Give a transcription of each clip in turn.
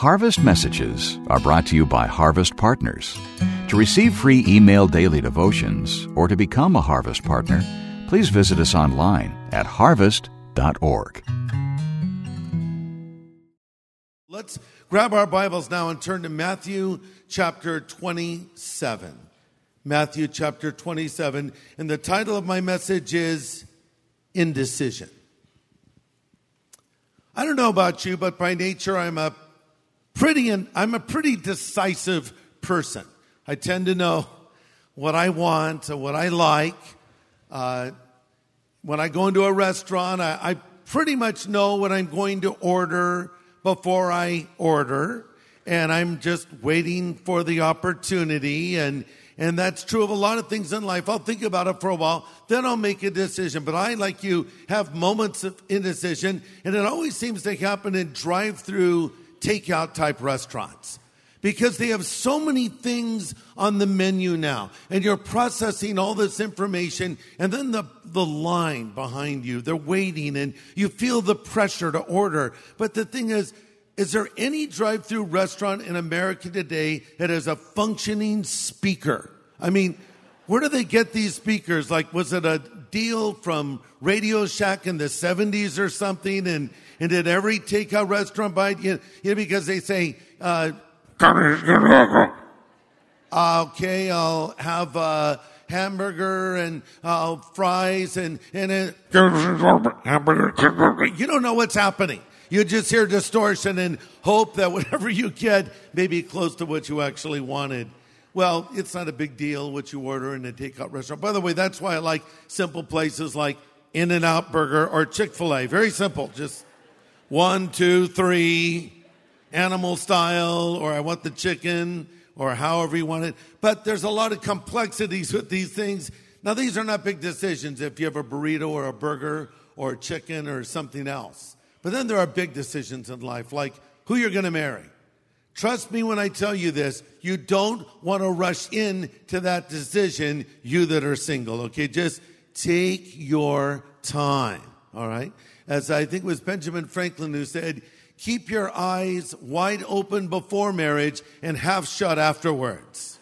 Harvest Messages are brought to you by Harvest Partners. To receive free email daily devotions or to become a Harvest Partner, please visit us online at harvest.org. Let's grab our Bibles now and turn to Matthew chapter 27. Matthew chapter 27. And the title of my message is Indecision. I don't know about you, but by nature I'm a pretty decisive person. I tend to know what I want and what I like. When I go into a restaurant, I pretty much know what I'm going to order before I order, and I'm just waiting for the opportunity, and that's true of a lot of things in life. I'll think about it for a while, then I'll make a decision. But I, like you, have moments of indecision, and it always seems to happen in drive-through takeout type restaurants because they have so many things on the menu now, and you're processing all this information, and then the line behind you, they're waiting, and you feel the pressure to order. But the thing is there any drive-through restaurant in America today that has a functioning speaker? I mean, where do they get these speakers? Like, was it a deal from Radio Shack in the 70s or something? And did every takeout restaurant buy it? Because they say, okay, I'll have a hamburger and fries and you don't know what's happening. You just hear distortion and hope that whatever you get may be close to what you actually wanted. Well, it's not a big deal what you order in a takeout restaurant. By the way, that's why I like simple places like In-N-Out Burger or Chick-fil-A. Very simple. Just 1, 2, 3, animal style, or I want the chicken, or however you want it. But there's a lot of complexities with these things. Now, these are not big decisions if you have a burrito or a burger or a chicken or something else. But then there are big decisions in life, like who you're going to marry. Trust me when I tell you this, you don't want to rush into that decision, you that are single, okay? Just take your time, all right? As I think it was Benjamin Franklin who said, keep your eyes wide open before marriage and half shut afterwards,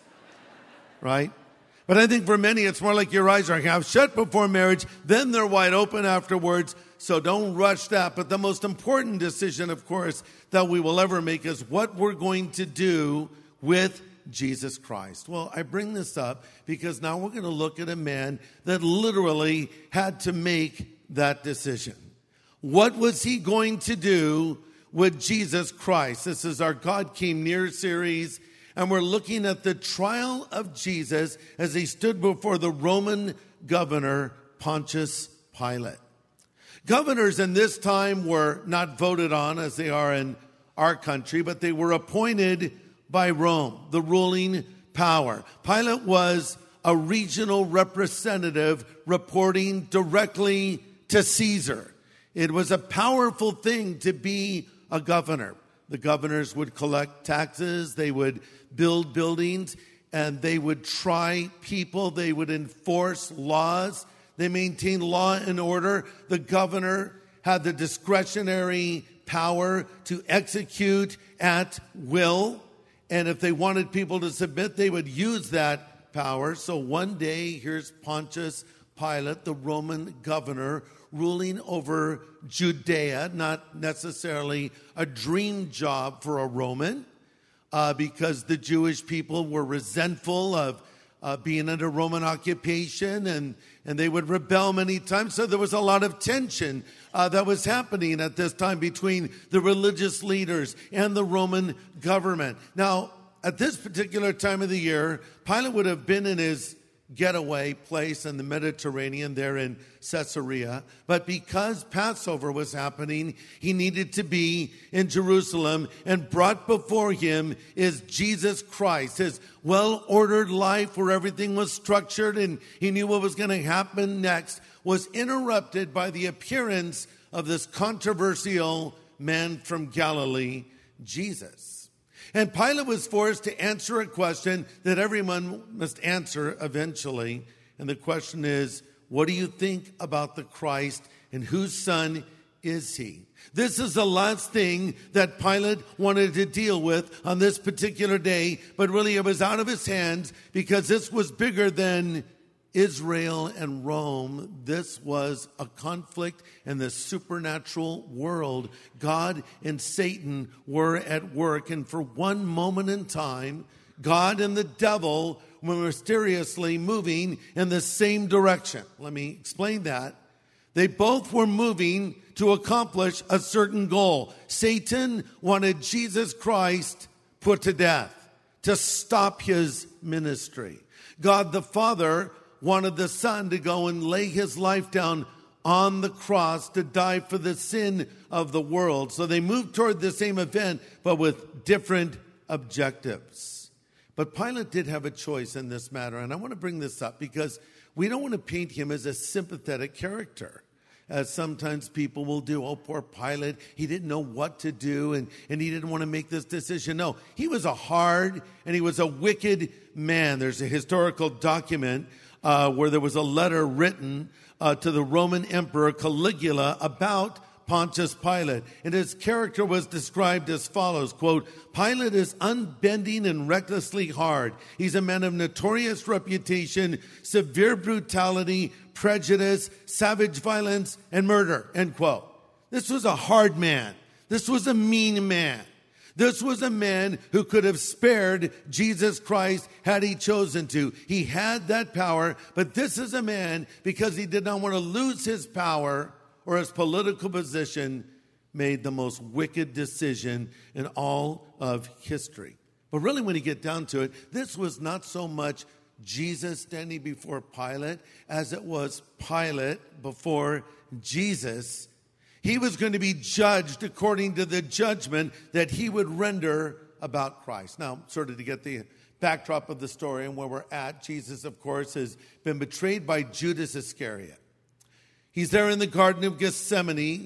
right? But I think for many, it's more like your eyes are half shut before marriage, then they're wide open afterwards. So don't rush that. But the most important decision, of course, that we will ever make is what we're going to do with Jesus Christ. Well, I bring this up because now we're going to look at a man that literally had to make that decision. What was he going to do with Jesus Christ? This is our God Came Near series, and we're looking at the trial of Jesus as he stood before the Roman governor, Pontius Pilate. Governors in this time were not voted on as they are in our country, but they were appointed by Rome, the ruling power. Pilate was a regional representative reporting directly to Caesar. It was a powerful thing to be a governor. The governors would collect taxes, they would build buildings, and they would try people, they would enforce laws. They maintained law and order. The governor had the discretionary power to execute at will. And if they wanted people to submit, they would use that power. So one day, here's Pontius Pilate, the Roman governor, ruling over Judea, not necessarily a dream job for a Roman, because the Jewish people were resentful of being under Roman occupation, and they would rebel many times. So there was a lot of tension that was happening at this time between the religious leaders and the Roman government. Now, at this particular time of the year, Pilate would have been in his getaway place in the Mediterranean there in Caesarea. But because Passover was happening, he needed to be in Jerusalem, and brought before him is Jesus Christ, his well-ordered life where everything was structured and he knew what was going to happen next, was interrupted by the appearance of this controversial man from Galilee, Jesus. And Pilate was forced to answer a question that everyone must answer eventually. And the question is, what do you think about the Christ, and whose son is he? This is the last thing that Pilate wanted to deal with on this particular day, but really it was out of his hands because this was bigger than Israel and Rome. This was a conflict in the supernatural world. God and Satan were at work, and for one moment in time, God and the devil were mysteriously moving in the same direction. Let me explain that. They both were moving to accomplish a certain goal. Satan wanted Jesus Christ put to death, to stop his ministry. God the Father wanted the Son to go and lay his life down on the cross to die for the sin of the world. So they moved toward the same event, but with different objectives. But Pilate did have a choice in this matter, and I want to bring this up because we don't want to paint him as a sympathetic character, as sometimes people will do. Oh, poor Pilate, he didn't know what to do, and he didn't want to make this decision. No, he was a hard and he was a wicked man. There's a historical document where there was a letter written to the Roman Emperor Caligula about Pontius Pilate. And his character was described as follows, quote, Pilate is unbending and recklessly hard. He's a man of notorious reputation, severe brutality, prejudice, savage violence, and murder, end quote. This was a hard man. This was a mean man. This was a man who could have spared Jesus Christ had he chosen to. He had that power, but this is a man, because he did not want to lose his power or his political position, made the most wicked decision in all of history. But really, when you get down to it, this was not so much Jesus standing before Pilate as it was Pilate before Jesus. He was going to be judged according to the judgment that he would render about Christ. Now, sort of to get the backdrop of the story and where we're at, Jesus, of course, has been betrayed by Judas Iscariot. He's there in the Garden of Gethsemane,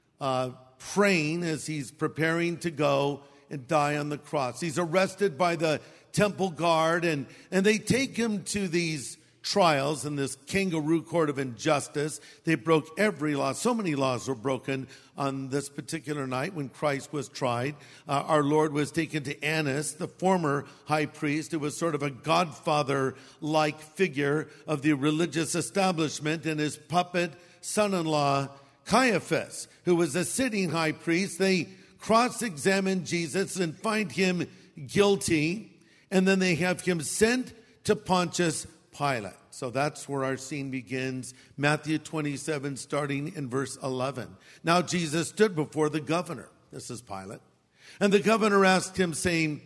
praying as he's preparing to go and die on the cross. He's arrested by the temple guard, and they take him to these trials in this kangaroo court of injustice. They broke every law. So many laws were broken on this particular night when Christ was tried. Our Lord was taken to Annas, the former high priest, who was sort of a godfather-like figure of the religious establishment, and his puppet son-in-law, Caiaphas, who was a sitting high priest. They cross-examine Jesus and find him guilty, and then they have him sent to Pontius Pilate. So that's where our scene begins. Matthew 27, starting in verse 11. Now Jesus stood before the governor. This is Pilate. And the governor asked him, saying,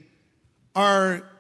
Are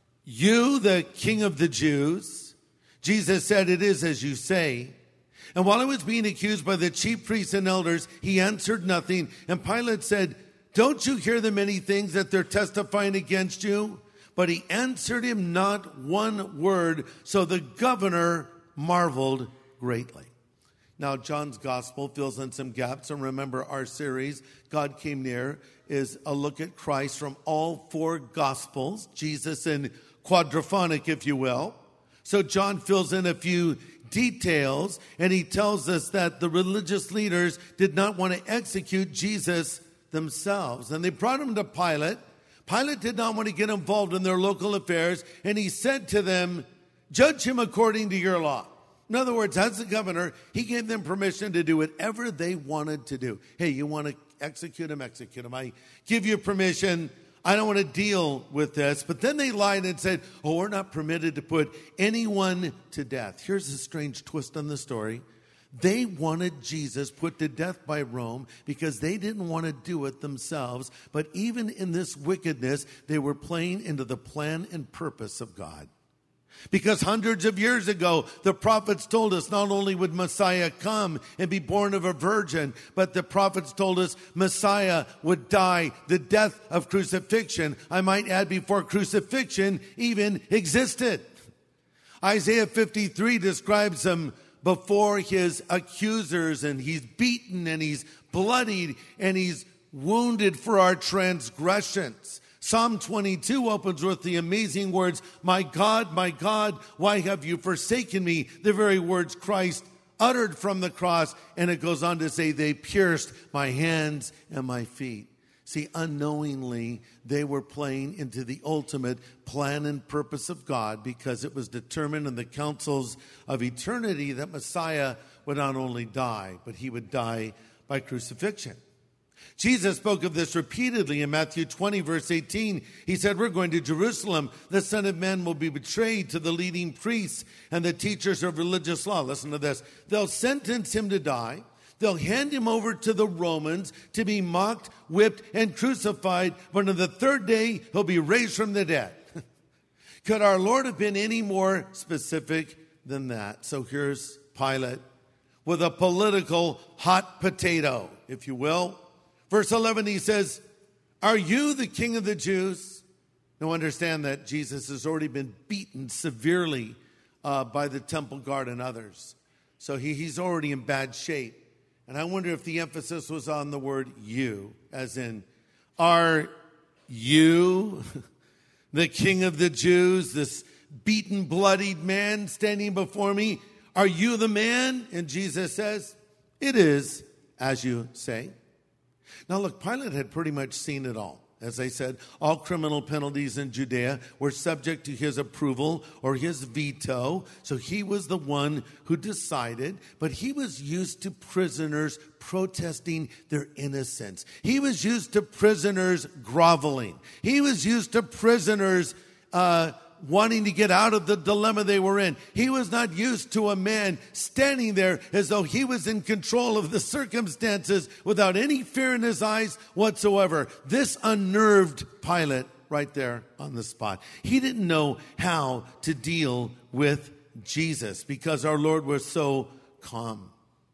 you the king of the Jews? Jesus said, It is as you say. And while he was being accused by the chief priests and elders, he answered nothing. And Pilate said, Don't you hear the many things that they're testifying against you? But he answered him not one word, so the governor marveled greatly. Now, John's gospel fills in some gaps, and remember our series, God Came Near, is a look at Christ from all four gospels, Jesus in quadraphonic, if you will. So John fills in a few details, and he tells us that the religious leaders did not want to execute Jesus themselves, and they brought him to Pilate. Pilate did not want to get involved in their local affairs, and he said to them, Judge him according to your law. In other words, as the governor, he gave them permission to do whatever they wanted to do. Hey, you want to execute him, execute him. I give you permission. I don't want to deal with this. But then they lied and said, we're not permitted to put anyone to death. Here's a strange twist on the story. They wanted Jesus put to death by Rome because they didn't want to do it themselves. But even in this wickedness, they were playing into the plan and purpose of God. Because hundreds of years ago, the prophets told us not only would Messiah come and be born of a virgin, but the prophets told us Messiah would die the death of crucifixion. I might add, before crucifixion even existed. Isaiah 53 describes him before his accusers, and he's beaten and he's bloodied and he's wounded for our transgressions. Psalm 22 opens with the amazing words, my God, why have you forsaken me? The very words Christ uttered from the cross. And it goes on to say, they pierced my hands and my feet. See, unknowingly, they were playing into the ultimate plan and purpose of God, because it was determined in the councils of eternity that Messiah would not only die, but he would die by crucifixion. Jesus spoke of this repeatedly in Matthew 20, verse 18. He said, we're going to Jerusalem. The Son of Man will be betrayed to the leading priests and the teachers of religious law. Listen to this. They'll sentence him to die. They'll hand him over to the Romans to be mocked, whipped, and crucified. But on the third day, he'll be raised from the dead. Could our Lord have been any more specific than that? So here's Pilate with a political hot potato, if you will. Verse 11, he says, are you the king of the Jews? Now understand that Jesus has already been beaten severely by the temple guard and others. So he's already in bad shape. And I wonder if the emphasis was on the word you, as in, are you the king of the Jews, this beaten, bloodied man standing before me? Are you the man? And Jesus says, it is as you say. Now look, Pilate had pretty much seen it all. As I said, all criminal penalties in Judea were subject to his approval or his veto. So he was the one who decided, but he was used to prisoners protesting their innocence. He was used to prisoners groveling. He was used to prisoners wanting to get out of the dilemma they were in. He was not used to a man standing there as though he was in control of the circumstances without any fear in his eyes whatsoever. This unnerved Pilate right there on the spot. He didn't know how to deal with Jesus because our Lord was so calm.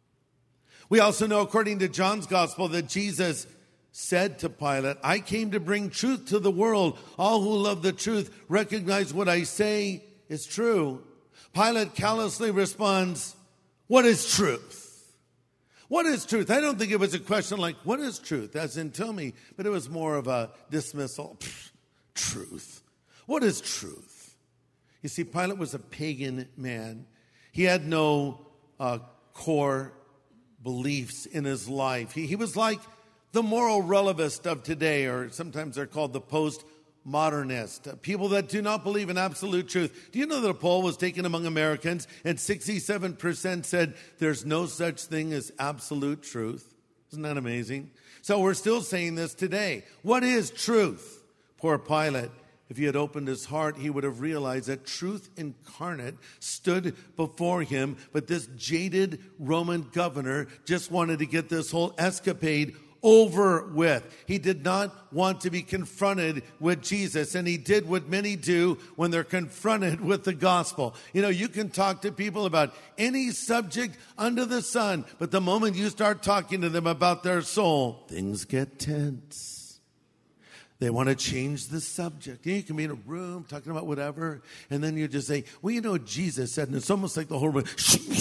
We also know, according to John's gospel, that Jesus said to Pilate, I came to bring truth to the world. All who love the truth recognize what I say is true. Pilate callously responds, what is truth? What is truth? I don't think it was a question like, what is truth? As in, tell me. But it was more of a dismissal. Truth. What is truth? You see, Pilate was a pagan man. He had no core beliefs in his life. He was like the moral relativist of today, or sometimes they're called the postmodernist, people that do not believe in absolute truth. Do you know that a poll was taken among Americans and 67% said there's no such thing as absolute truth? Isn't that amazing? So we're still saying this today. What is truth? Poor Pilate. If he had opened his heart, he would have realized that truth incarnate stood before him, but this jaded Roman governor just wanted to get this whole escapade over with. He did not want to be confronted with Jesus, and he did what many do when they're confronted with the gospel. You know, you can talk to people about any subject under the sun, but the moment you start talking to them about their soul, things get tense. They want to change the subject. You can be in a room talking about whatever, and then you just say, well, you know what Jesus said, and it's almost like the whole room,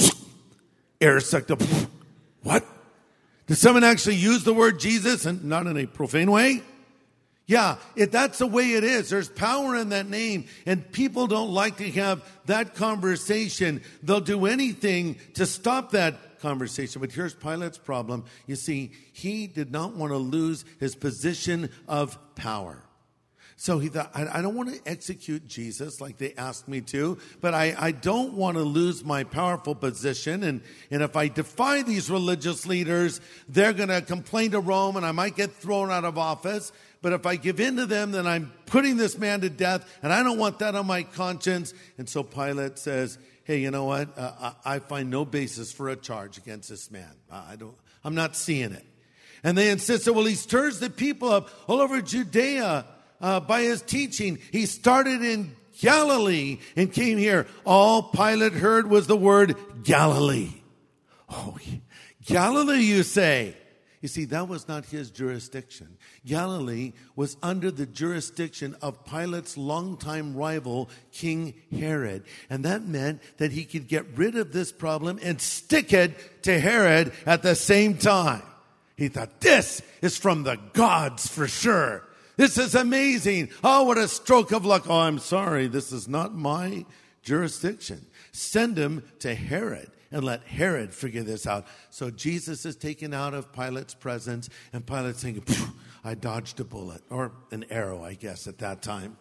air sucked up. What? Did someone actually use the word Jesus and not in a profane way? Yeah, that's the way it is. There's power in that name, and people don't like to have that conversation. They'll do anything to stop that conversation. But here's Pilate's problem. You see, he did not want to lose his position of power. So he thought, I don't want to execute Jesus like they asked me to, but I don't want to lose my powerful position. And if I defy these religious leaders, they're going to complain to Rome and I might get thrown out of office. But if I give in to them, then I'm putting this man to death, and I don't want that on my conscience. And so Pilate says, hey, you know what? I find no basis for a charge against this man. I'm not seeing it. And they insisted, well, he stirs the people up all over Judea by his teaching. He started in Galilee and came here. All Pilate heard was the word Galilee. Oh, Galilee, you say? You see, that was not his jurisdiction. Galilee was under the jurisdiction of Pilate's longtime rival, King Herod. And that meant that he could get rid of this problem and stick it to Herod at the same time. He thought, this is from the gods for sure. This is amazing. Oh, what a stroke of luck. Oh, I'm sorry. This is not my jurisdiction. Send him to Herod. and let Herod figure this out. So Jesus is taken out of Pilate's presence, and Pilate's thinking, I dodged a bullet, or an arrow, I guess, at that time.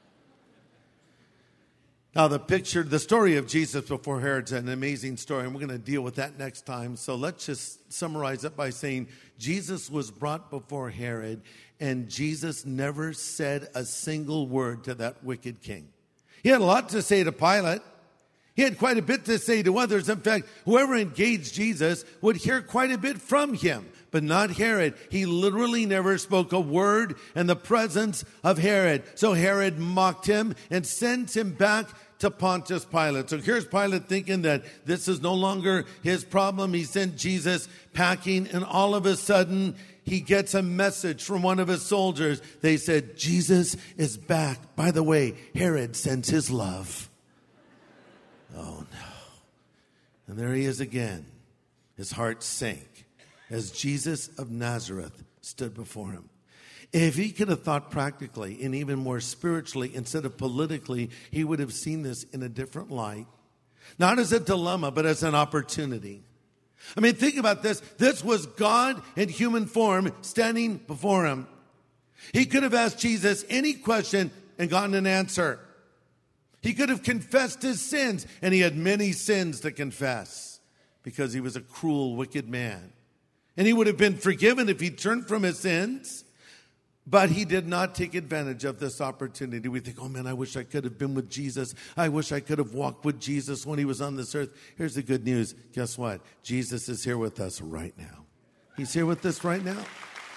Now, the story of Jesus before Herod's an amazing story, and we're going to deal with that next time. So let's just summarize it by saying Jesus was brought before Herod, and Jesus never said a single word to that wicked king. He had a lot to say to Pilate. He had quite a bit to say to others. In fact, whoever engaged Jesus would hear quite a bit from him, but not Herod. He literally never spoke a word in the presence of Herod. So Herod mocked him and sent him back to Pontius Pilate. So here's Pilate thinking that this is no longer his problem. He sent Jesus packing, and all of a sudden he gets a message from one of his soldiers. They said, Jesus is back. By the way, Herod sends his love. Oh no. And there he is again. His heart sank as Jesus of Nazareth stood before him. If he could have thought practically and even more spiritually instead of politically, he would have seen this in a different light. Not as a dilemma, but as an opportunity. I mean, think about this. This was God in human form standing before him. He could have asked Jesus any question and gotten an answer. He could have confessed his sins, and he had many sins to confess because he was a cruel, wicked man. And he would have been forgiven if he turned from his sins. But he did not take advantage of this opportunity. We think, oh man, I wish I could have been with Jesus. I wish I could have walked with Jesus when he was on this earth. Here's the good news. Guess what? Jesus is here with us right now. He's here with us right now.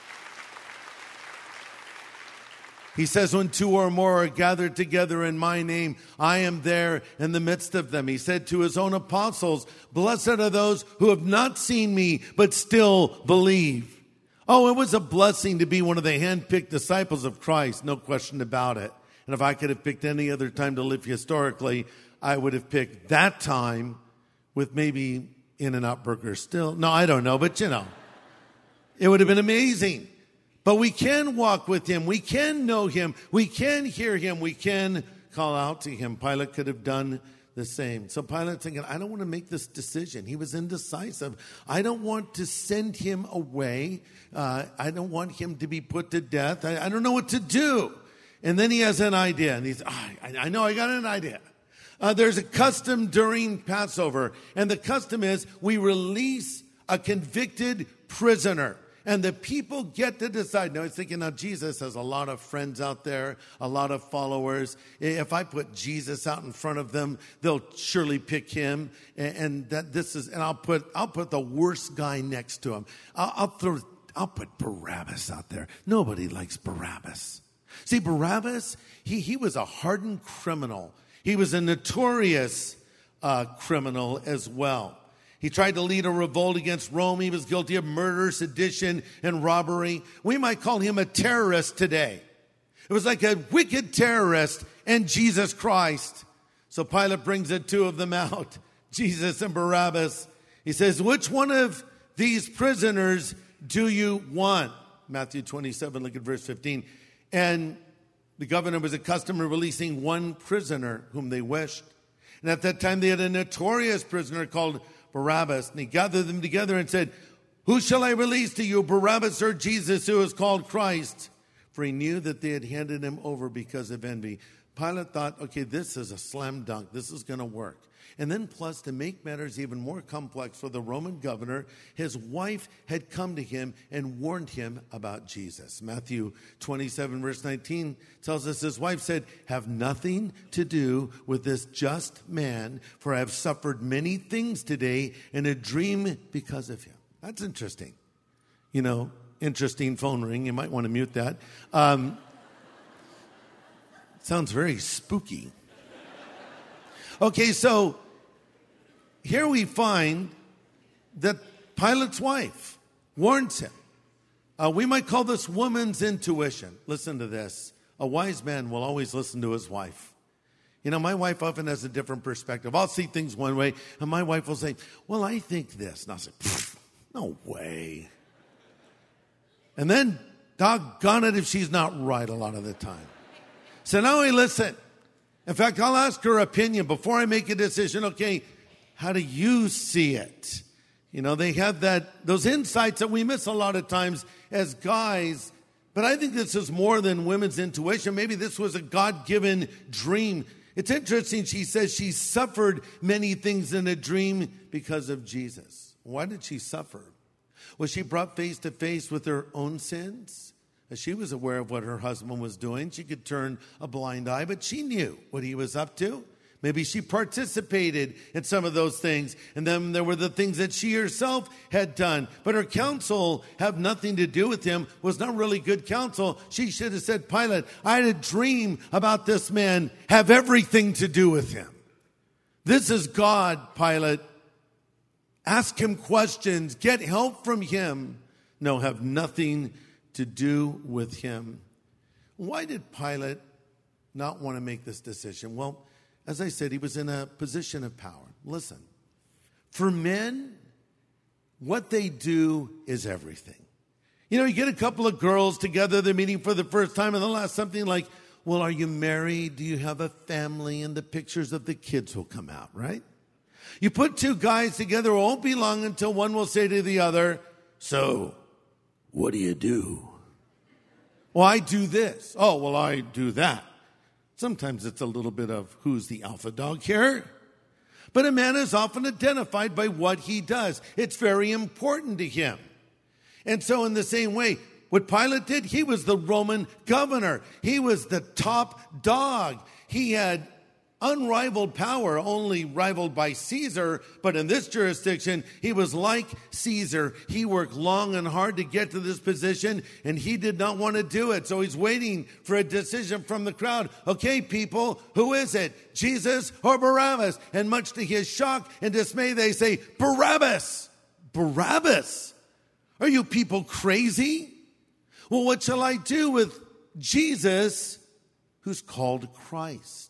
He says, when two or more are gathered together in my name, I am there in the midst of them. He said to his own apostles, blessed are those who have not seen me, but still believe. Oh, it was a blessing to be one of the hand-picked disciples of Christ, no question about it. And if I could have picked any other time to live historically, I would have picked that time with maybe In-N-Out Burger still. No, I don't know, but it would have been amazing. But we can walk with him. We can know him. We can hear him. We can call out to him. Pilate could have done the same. So Pilate's thinking, I don't want to make this decision. He was indecisive. I don't want to send him away. I don't want him to be put to death. I don't know what to do. And then he has an idea. And he's, I know, I got an idea. There's a custom during Passover. And the custom is we release a convicted prisoner. And the people get to decide. Now, I was thinking, now, Jesus has a lot of friends out there, a lot of followers. If I put Jesus out in front of them, they'll surely pick him. And I'll put the worst guy next to him. I'll put Barabbas out there. Nobody likes Barabbas. See, Barabbas, he was a hardened criminal. He was a notorious criminal as well. He tried to lead a revolt against Rome. He was guilty of murder, sedition, and robbery. We might call him a terrorist today. It was like a wicked terrorist and Jesus Christ. So Pilate brings the two of them out, Jesus and Barabbas. He says, which one of these prisoners do you want? Matthew 27, look at verse 15. And the governor was accustomed to releasing one prisoner whom they wished. And at that time they had a notorious prisoner called Barabbas. And he gathered them together and said, who shall I release to you, Barabbas or Jesus, who is called Christ? For he knew that they had handed him over because of envy. Pilate thought, okay, this is a slam dunk. This is going to work. And then plus, to make matters even more complex for the Roman governor, his wife had come to him and warned him about Jesus. Matthew 27, verse 19 tells us his wife said, have nothing to do with this just man, for I have suffered many things today in a dream because of him. That's interesting. Interesting phone ring. You might want to mute that. Sounds very spooky. Okay, so here we find that Pilate's wife warns him. We might call this woman's intuition. Listen to this. A wise man will always listen to his wife. My wife often has a different perspective. I'll see things one way, and my wife will say, well, I think this. And I'll say, no way. And then, doggone it if she's not right a lot of the time. So now I listen. In fact, I'll ask her opinion before I make a decision. Okay, how do you see it? You know, they have those insights that we miss a lot of times as guys. But I think this is more than women's intuition. Maybe this was a God-given dream. It's interesting, she says she suffered many things in a dream because of Jesus. Why did she suffer? Was she brought face to face with her own sins? She was aware of what her husband was doing. She could turn a blind eye, but she knew what he was up to. Maybe she participated in some of those things. And then there were the things that she herself had done. But her counsel have nothing to do with him, was not really good counsel. She should have said, Pilate, I had a dream about this man, have everything to do with him. This is God, Pilate. Ask him questions, get help from him. No, have nothing to do with him. Why did Pilate not want to make this decision? Well, as I said, he was in a position of power. Listen, for men, what they do is everything. You know, you get a couple of girls together, they're meeting for the first time, and they'll ask something like, well, are you married? Do you have a family? And the pictures of the kids will come out, right? You put two guys together, it won't be long until one will say to the other, so, what do you do? Well, I do this. Oh, well, I do that. Sometimes it's a little bit of who's the alpha dog here. But a man is often identified by what he does. It's very important to him. And so in the same way, what Pilate did, he was the Roman governor. He was the top dog. He had unrivaled power, only rivaled by Caesar. But in this jurisdiction, he was like Caesar. He worked long and hard to get to this position, and he did not want to do it. So he's waiting for a decision from the crowd. Okay, people, who is it? Jesus or Barabbas? And much to his shock and dismay, they say, Barabbas! Barabbas! Are you people crazy? Well, what shall I do with Jesus, who's called Christ?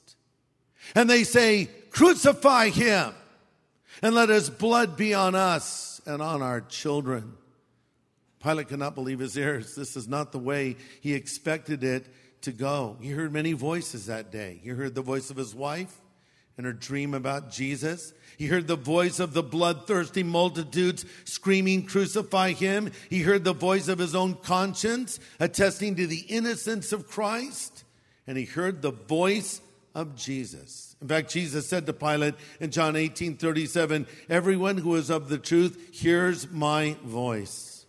And they say, crucify him, and let his blood be on us and on our children. Pilate could not believe his ears. This is not the way he expected it to go. He heard many voices that day. He heard the voice of his wife in her dream about Jesus. He heard the voice of the bloodthirsty multitudes screaming, crucify him. He heard the voice of his own conscience attesting to the innocence of Christ. And he heard the voice of Jesus. In fact, Jesus said to Pilate in John 18:37, everyone who is of the truth hears my voice.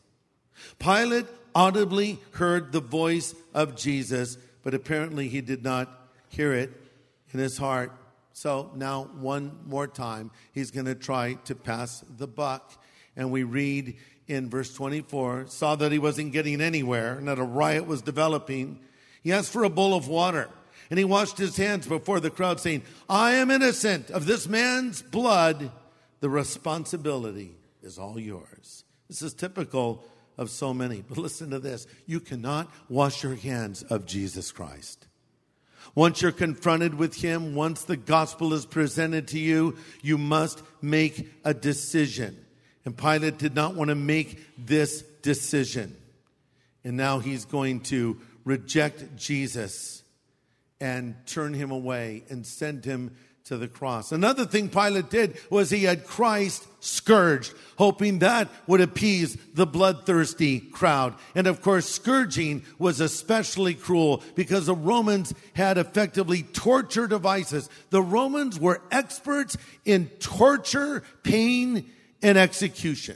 Pilate audibly heard the voice of Jesus, but apparently he did not hear it in his heart. So now one more time, he's going to try to pass the buck. And we read in verse 24, saw that he wasn't getting anywhere and that a riot was developing. He asked for a bowl of water. And he washed his hands before the crowd, saying, I am innocent of this man's blood. The responsibility is all yours. This is typical of so many. But listen to this. You cannot wash your hands of Jesus Christ. Once you're confronted with him, once the gospel is presented to you, you must make a decision. And Pilate did not want to make this decision. And now he's going to reject Jesus and turn him away and send him to the cross. Another thing Pilate did was he had Christ scourged, hoping that would appease the bloodthirsty crowd. And of course, scourging was especially cruel because the Romans had effectively torture devices. The Romans were experts in torture, pain, and execution.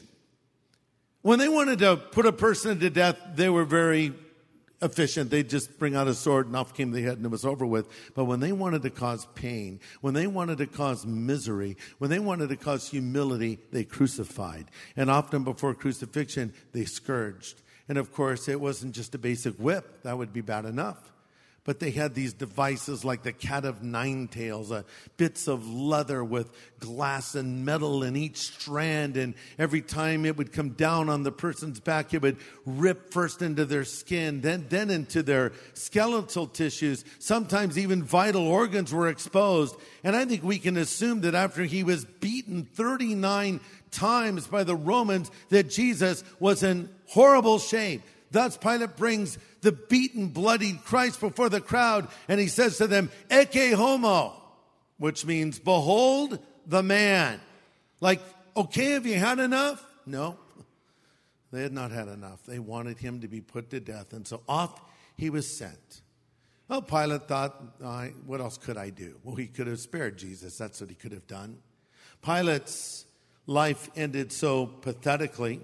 When they wanted to put a person to death, they were very efficient. They'd just bring out a sword and off came the head and it was over with. But when they wanted to cause pain, when they wanted to cause misery, when they wanted to cause humility, they crucified. And often before crucifixion, they scourged. And of course, it wasn't just a basic whip. That would be bad enough. But they had these devices like the cat of nine tails, bits of leather with glass and metal in each strand. And every time it would come down on the person's back, it would rip first into their skin, then into their skeletal tissues. Sometimes even vital organs were exposed. And I think we can assume that after he was beaten 39 times by the Romans, that Jesus was in horrible shape. Thus Pilate brings the beaten, bloodied Christ before the crowd, and he says to them, Ecce homo, which means, behold the man. Like, okay, have you had enough? No, they had not had enough. They wanted him to be put to death. And so off he was sent. Well, Pilate thought, what else could I do? Well, he could have spared Jesus. That's what he could have done. Pilate's life ended so pathetically.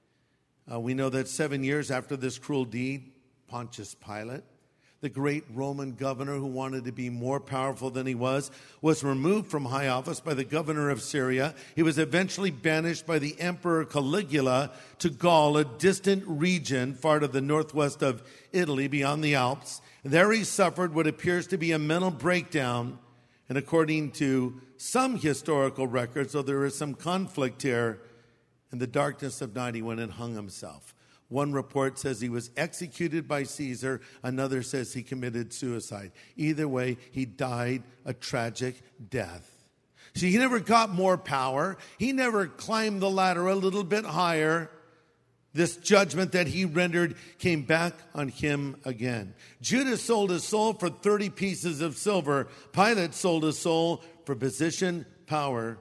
We know that 7 years after this cruel deed, Pontius Pilate, the great Roman governor who wanted to be more powerful than he was removed from high office by the governor of Syria. He was eventually banished by the Emperor Caligula to Gaul, a distant region far to the northwest of Italy beyond the Alps. There he suffered what appears to be a mental breakdown. And according to some historical records, though there is some conflict here, in the darkness of night he went and hung himself. One report says he was executed by Caesar. Another says he committed suicide. Either way, he died a tragic death. See, he never got more power. He never climbed the ladder a little bit higher. This judgment that he rendered came back on him again. Judas sold his soul for 30 pieces of silver. Pilate sold his soul for position, power,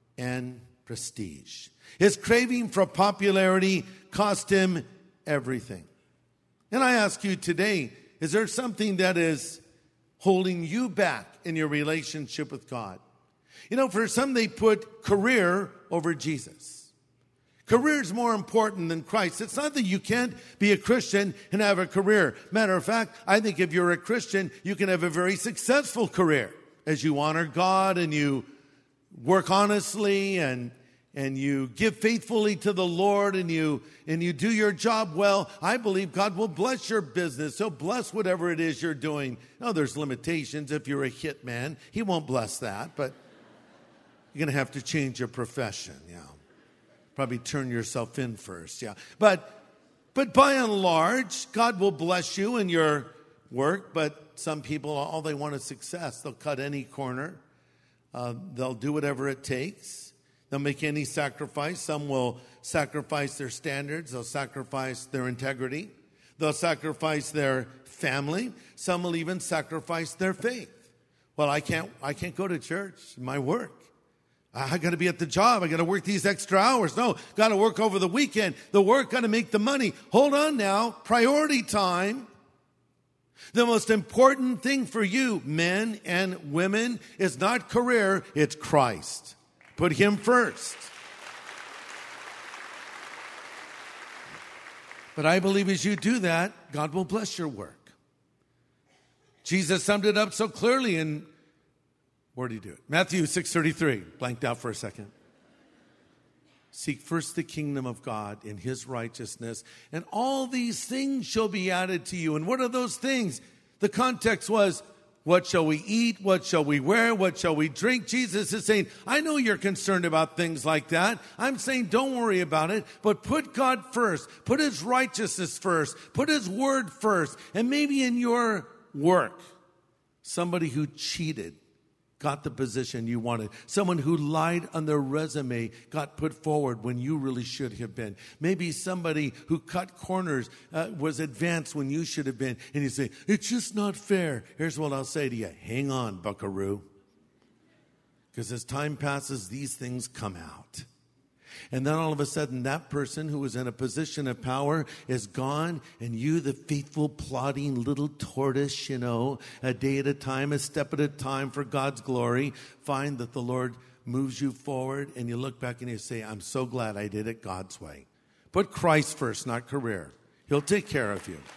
and prestige. His craving for popularity cost him everything. And I ask you today, is there something that is holding you back in your relationship with God? You know, for some, they put career over Jesus. Career is more important than Christ. It's not that you can't be a Christian and have a career. Matter of fact, I think if you're a Christian, you can have a very successful career as you honor God and you work honestly and you give faithfully to the Lord and you do your job well. I believe God will bless your business. He'll bless whatever it is you're doing. Now, there's limitations. If you're a hitman, he won't bless that, but you're going to have to change your profession. Yeah, probably turn yourself in first. Yeah, but by and large, God will bless you in your work. But some people, all they want is success. They'll cut any corner. They'll do whatever it takes. They'll make any sacrifice. Some will sacrifice their standards. They'll sacrifice their integrity. They'll sacrifice their family. Some will even sacrifice their faith. Well, I can't go to church. My work. I got to be at the job. I got to work these extra hours. No, got to work over the weekend. The work got to make the money. Hold on now. Priority time. The most important thing for you, men and women, is not career. It's Christ. Put him first. But I believe as you do that, God will bless your work. Jesus summed it up so clearly in, where did he do it? Matthew 6:33. Blanked out for a second. Seek first the kingdom of God and his righteousness, and all these things shall be added to you. And what are those things? The context was, what shall we eat? What shall we wear? What shall we drink? Jesus is saying, I know you're concerned about things like that. I'm saying don't worry about it, but put God first. Put his righteousness first. Put his word first. And maybe in your work, somebody who cheated got the position you wanted. Someone who lied on their resume got put forward when you really should have been. Maybe somebody who cut corners was advanced when you should have been. And you say, it's just not fair. Here's what I'll say to you. Hang on, buckaroo. Because as time passes, these things come out. And then all of a sudden, that person who was in a position of power is gone. And you, the faithful, plodding little tortoise, a day at a time, a step at a time for God's glory, find that the Lord moves you forward. And you look back and you say, I'm so glad I did it God's way. Put Christ first, not career. He'll take care of you.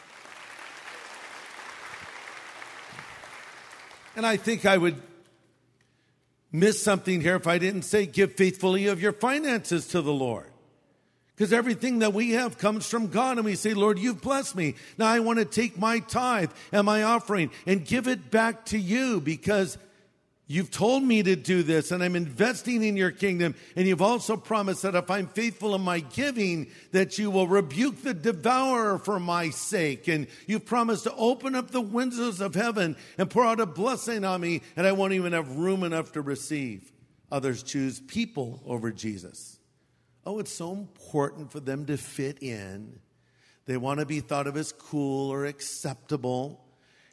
And I think I would miss something here if I didn't say give faithfully of your finances to the Lord. Because everything that we have comes from God. And we say, Lord, you've blessed me. Now I want to take my tithe and my offering and give it back to you because you've told me to do this and I'm investing in your kingdom. And you've also promised that if I'm faithful in my giving, that you will rebuke the devourer for my sake. And you've promised to open up the windows of heaven and pour out a blessing on me. And I won't even have room enough to receive. Others choose people over Jesus. Oh, it's so important for them to fit in. They want to be thought of as cool or acceptable.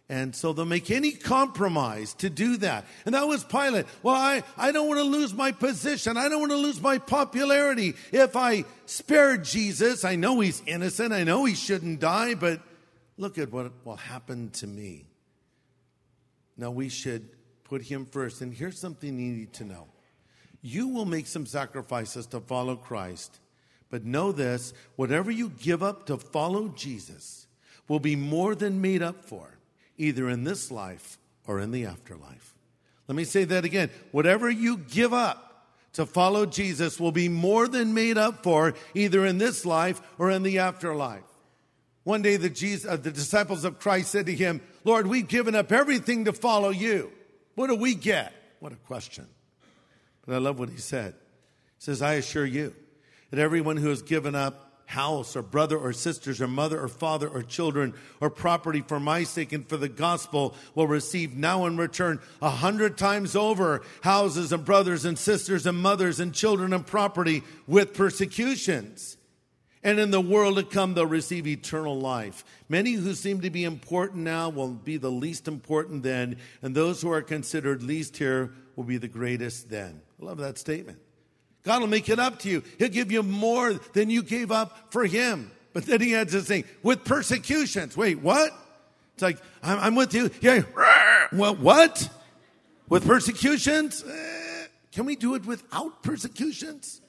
And so they'll make any compromise to do that. And that was Pilate. Well, I don't want to lose my position. I don't want to lose my popularity. If I spare Jesus, I know he's innocent. I know he shouldn't die, but look at what will happen to me. Now we should put him first. And here's something you need to know. You will make some sacrifices to follow Christ. But know this, whatever you give up to follow Jesus will be more than made up for, either in this life or in the afterlife. Let me say that again. Whatever you give up to follow Jesus will be more than made up for, either in this life or in the afterlife. One day the disciples of Christ said to him, Lord, we've given up everything to follow you. What do we get? What a question. But I love what he said. He says, I assure you that everyone who has given up house or brother or sisters or mother or father or children or property for my sake and for the gospel will receive now in return 100 times over houses and brothers and sisters and mothers and children and property with persecutions. And in the world to come, they'll receive eternal life. Many who seem to be important now will be the least important then, and those who are considered least here will be the greatest then. I love that statement. God will make it up to you. He'll give you more than you gave up for him. But then he adds this thing, with persecutions. Wait, what? It's like, I'm with you. Yeah. Well, what? With persecutions? Can we do it without persecutions?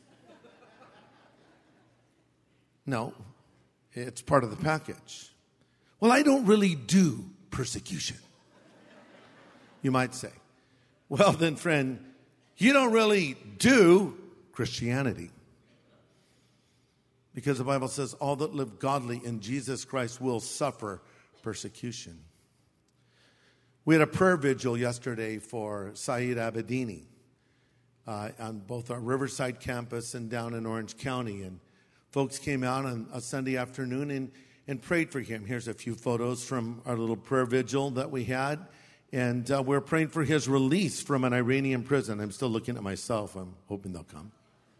No, it's part of the package. Well, I don't really do persecution. You might say. Well, then, friend, you don't really do Christianity. Because the Bible says all that live godly in Jesus Christ will suffer persecution. We had a prayer vigil yesterday for Saeed Abedini on both our Riverside campus and down in Orange County. And folks came out on a Sunday afternoon and prayed for him. Here's a few photos from our little prayer vigil that we had. And we're praying for his release from an Iranian prison. I'm still looking at myself. I'm hoping they'll come.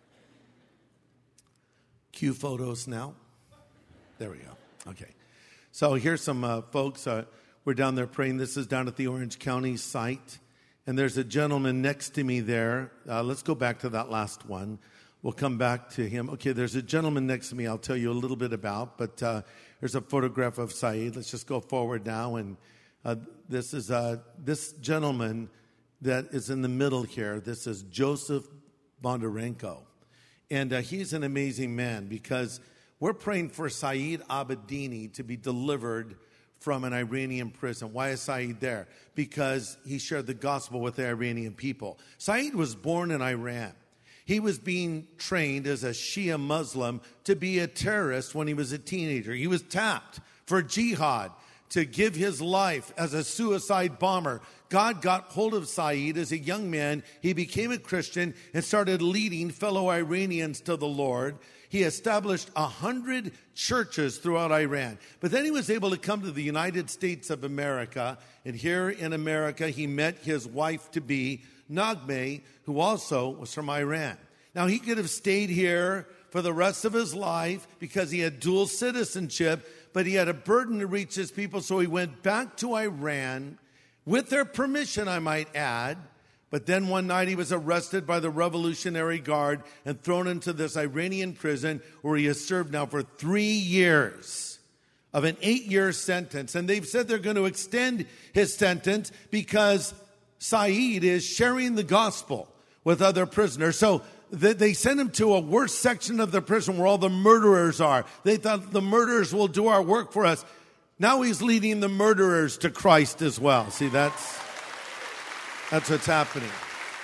Cue photos now. There we go. Okay. So here's some folks. We're down there praying. This is down at the Orange County site. And there's a gentleman next to me there. Let's go back to that last one. We'll come back to him. Okay, there's a gentleman next to me I'll tell you a little bit about. But there's a photograph of Saeed. Let's just go forward now. And this is this gentleman that is in the middle here. This is Joseph Bondarenko. And he's an amazing man because we're praying for Saeed Abedini to be delivered from an Iranian prison. Why is Saeed there? Because he shared the gospel with the Iranian people. Saeed was born in Iran. He was being trained as a Shia Muslim to be a terrorist when he was a teenager. He was tapped for jihad, to give his life as a suicide bomber. God got hold of Saeed as a young man. He became a Christian and started leading fellow Iranians to the Lord. He established 100 churches throughout Iran. But then he was able to come to the United States of America. And here in America, he met his wife-to-be, Naghmeh, who also was from Iran. Now, he could have stayed here for the rest of his life because he had dual citizenship, but he had a burden to reach his people, so he went back to Iran with their permission, I might add. But then one night he was arrested by the Revolutionary Guard and thrown into this Iranian prison where he has served now for 3 years of an 8-year sentence. And they've said they're going to extend his sentence because Saeed is sharing the gospel with other prisoners. So they sent him to a worse section of the prison where all the murderers are. They thought the murderers will do our work for us. Now he's leading the murderers to Christ as well. See, that's what's happening.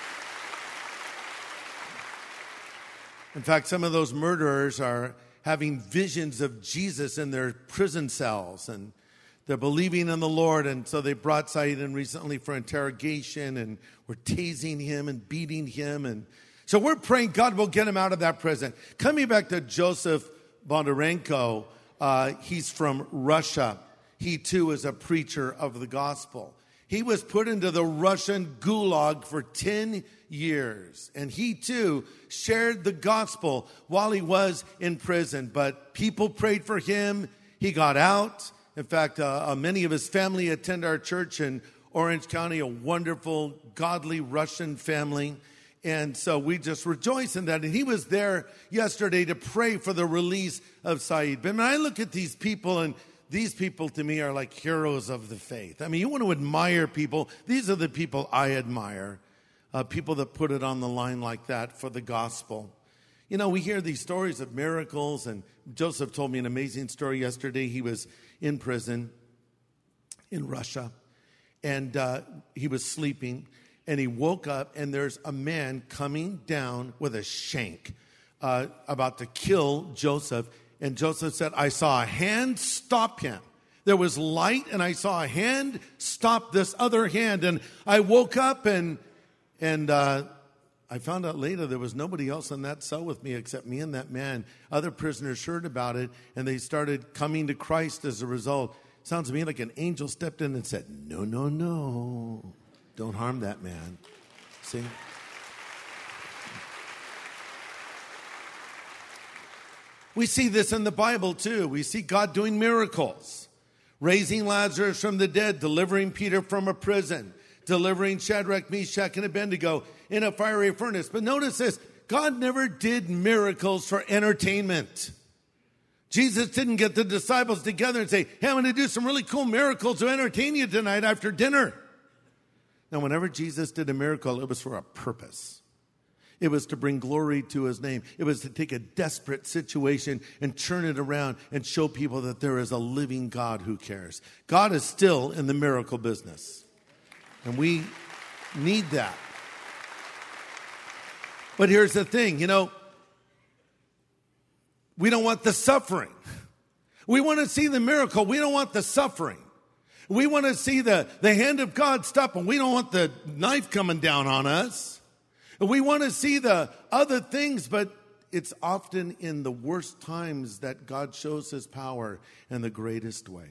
In fact, some of those murderers are having visions of Jesus in their prison cells, and they're believing in the Lord. And so they brought Saeed in recently for interrogation, and were tasing him and beating him. And so we're praying God will get him out of that prison. Coming back to Joseph Bondarenko, he's from Russia. He too is a preacher of the gospel. He was put into the Russian gulag for 10 years. And he too shared the gospel while he was in prison. But people prayed for him. He got out. In fact, many of his family attend our church in Orange County, a wonderful, godly Russian family. And so we just rejoice in that. And he was there yesterday to pray for the release of Saeed. But when I look at these people, and these people to me are like heroes of the faith. I mean, you want to admire people. These are the people I admire. People that put it on the line like that for the gospel. You know, we hear these stories of miracles, and Joseph told me an amazing story yesterday. He was in prison in Russia, and he was sleeping, and he woke up, and there's a man coming down with a shank, about to kill Joseph. And Joseph said, I saw a hand stop him. There was light, and I saw a hand stop this other hand, and I woke up, and I found out later there was nobody else in that cell with me except me and that man. Other prisoners heard about it, and they started coming to Christ as a result. Sounds to me like an angel stepped in and said, no, no, no. Don't harm that man. See? We see this in the Bible too. We see God doing miracles. Raising Lazarus from the dead, delivering Peter from a prison, delivering Shadrach, Meshach, and Abednego in a fiery furnace. But notice this, God never did miracles for entertainment. Jesus didn't get the disciples together and say, hey, I'm going to do some really cool miracles to entertain you tonight after dinner. Now, whenever Jesus did a miracle, it was for a purpose. It was to bring glory to his name. It was to take a desperate situation and turn it around and show people that there is a living God who cares. God is still in the miracle business. And we need that. But here's the thing, we don't want the suffering. We want to see the miracle. We don't want the suffering. We want to see the hand of God stop, and we don't want the knife coming down on us. We want to see the other things, but it's often in the worst times that God shows his power in the greatest way.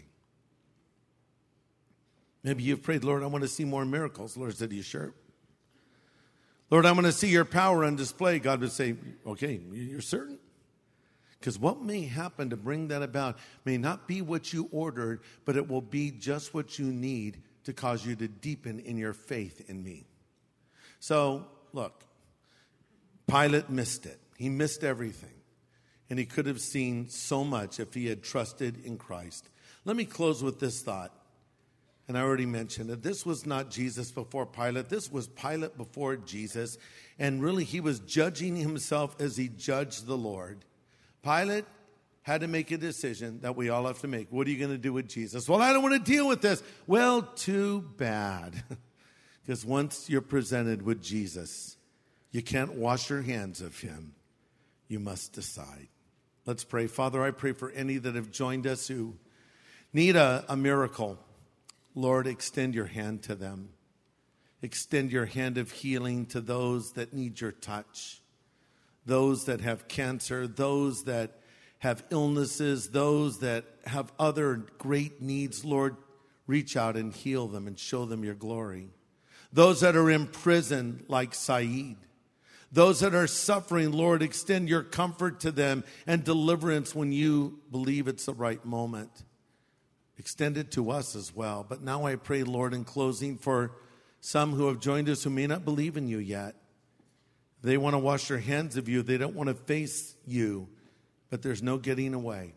Maybe you've prayed, Lord, I want to see more miracles. Lord said, are you sure? Lord, I want to see your power on display. God would say, okay, you're certain? Because what may happen to bring that about may not be what you ordered, but it will be just what you need to cause you to deepen in your faith in me. So, look, Pilate missed it. He missed everything. And he could have seen so much if he had trusted in Christ. Let me close with this thought. And I already mentioned it. This was not Jesus before Pilate. This was Pilate before Jesus. And really, he was judging himself as he judged the Lord. Pilate had to make a decision that we all have to make. What are you going to do with Jesus? Well, I don't want to deal with this. Well, too bad. Because once you're presented with Jesus, you can't wash your hands of him. You must decide. Let's pray. Father, I pray for any that have joined us who need a miracle. Lord, extend your hand to them. Extend your hand of healing to those that need your touch. Those that have cancer, those that have illnesses, those that have other great needs, Lord, reach out and heal them and show them your glory. Those that are in prison like Saeed. Those that are suffering, Lord, extend your comfort to them and deliverance when you believe it's the right moment. Extend it to us as well. But now I pray, Lord, in closing, for some who have joined us who may not believe in you yet. They want to wash their hands of you. They don't want to face you, but there's no getting away.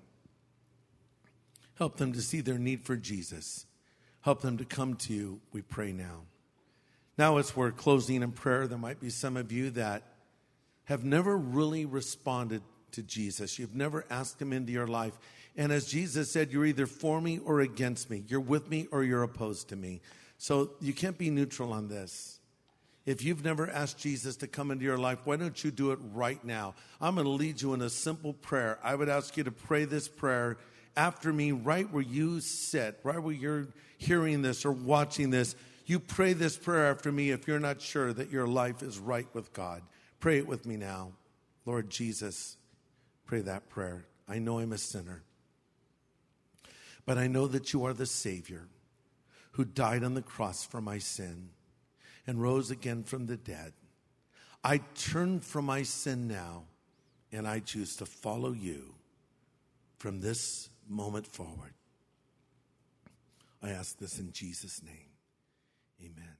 Help them to see their need for Jesus. Help them to come to you, we pray now. Now as we're closing in prayer, there might be some of you that have never really responded to Jesus. You've never asked him into your life. And as Jesus said, you're either for me or against me. You're with me or you're opposed to me. So you can't be neutral on this. If you've never asked Jesus to come into your life, why don't you do it right now? I'm going to lead you in a simple prayer. I would ask you to pray this prayer after me right where you sit, right where you're hearing this or watching this. You pray this prayer after me if you're not sure that your life is right with God. Pray it with me now. Lord Jesus, pray that prayer. I know I'm a sinner, but I know that you are the Savior who died on the cross for my sin and rose again from the dead. I turn from my sin now, and I choose to follow you from this moment forward. I ask this in Jesus' name. Amen.